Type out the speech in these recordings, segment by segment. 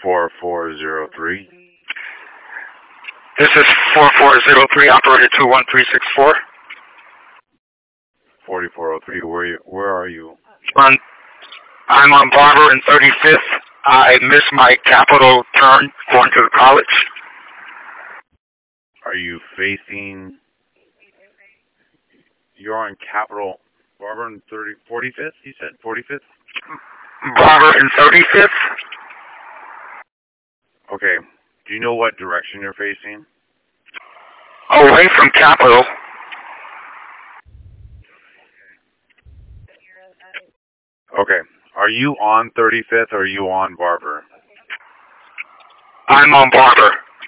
4403. This is 4403, operator 21364. 4403. Where are you? I'm on Barber and 35th. I missed my Capitol turn going to the college. Are you facing? You're on Capitol, Barber and 45th. You said 45th. Barber and 35th. Okay. Do you know what direction you're facing? Away from Capitol. Okay. Are you on 35th or are you on Barber? I'm on Barber.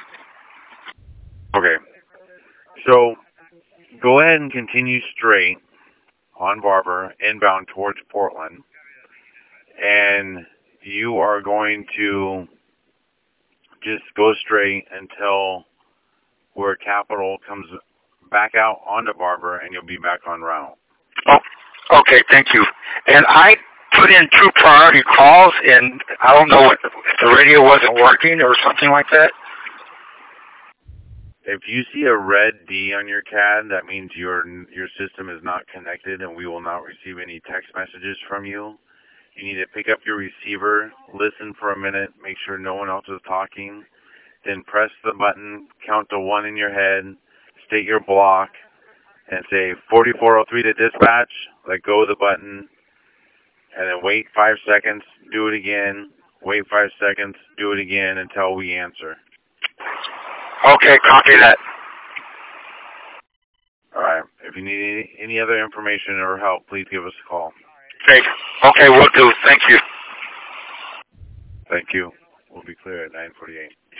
Okay. So go ahead and continue straight on Barber, inbound towards Portland. And you are going to just go straight until where Capitol comes back out onto Barber, and you'll be back on route. Oh, okay, thank you. And I put in 2 priority calls, and I don't know if the radio wasn't working or something like that. If you see a red D on your CAD, that means your system is not connected, and we will not receive any text messages from you. You need to pick up your receiver, listen for a minute, make sure no one else is talking, then press the button, count to 1 in your head, state your block, and say 4403 to dispatch, let go of the button, and then wait 5 seconds, do it again, wait 5 seconds, do it again until we answer. Okay, copy that. All right. If you need any other information or help, please give us a call. Okay, will do. Thank you. Thank you. We'll be clear at 9:48.